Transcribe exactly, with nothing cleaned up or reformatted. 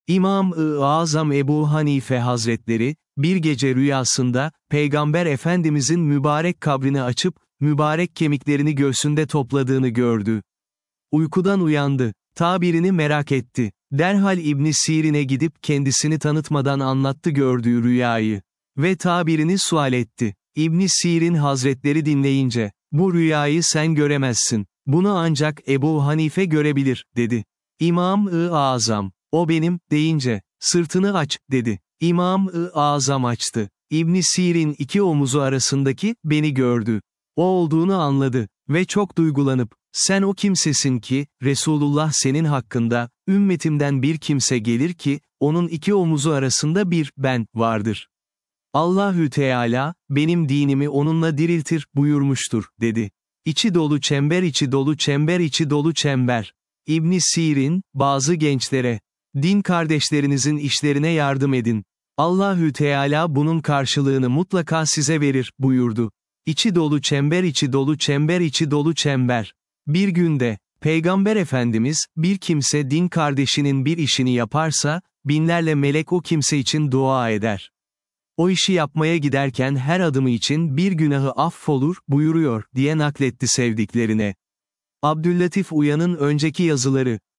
İmam-ı Azam Ebu Hanife Hazretleri, bir gece rüyasında, Peygamber Efendimizin mübarek kabrini açıp, mübarek kemiklerini göğsünde topladığını gördü. Uykudan uyandı, tabirini merak etti. Derhal İbn Sirin'e gidip kendisini tanıtmadan anlattı gördüğü rüyayı. Ve tabirini sual etti. İbn Sirin Hazretleri dinleyince, bu rüyayı sen göremezsin, bunu ancak Ebu Hanife görebilir, dedi. İmam-ı Azam, o benim, deyince, sırtını aç, dedi. İmam-ı Azam açtı. İbn Sirin iki omuzu arasındaki, beni gördü. O olduğunu anladı ve çok duygulanıp, sen o kimsesin ki, Resulullah senin hakkında, ümmetimden bir kimse gelir ki, onun iki omuzu arasında bir, ben, vardır. Allahü Teala, benim dinimi onunla diriltir, buyurmuştur, dedi. İçi dolu çember içi dolu çember içi dolu çember. İbn Sirin, bazı gençlere, din kardeşlerinizin işlerine yardım edin. Allahü Teala bunun karşılığını mutlaka size verir, buyurdu. İçi dolu çember içi dolu çember içi dolu çember. Bir günde, Peygamber Efendimiz, bir kimse din kardeşinin bir işini yaparsa, binlerle melek o kimse için dua eder. O işi yapmaya giderken her adımı için bir günahı affolur, buyuruyor, diye nakletti sevdiklerine. Abdüllatif Uyan'ın önceki yazıları.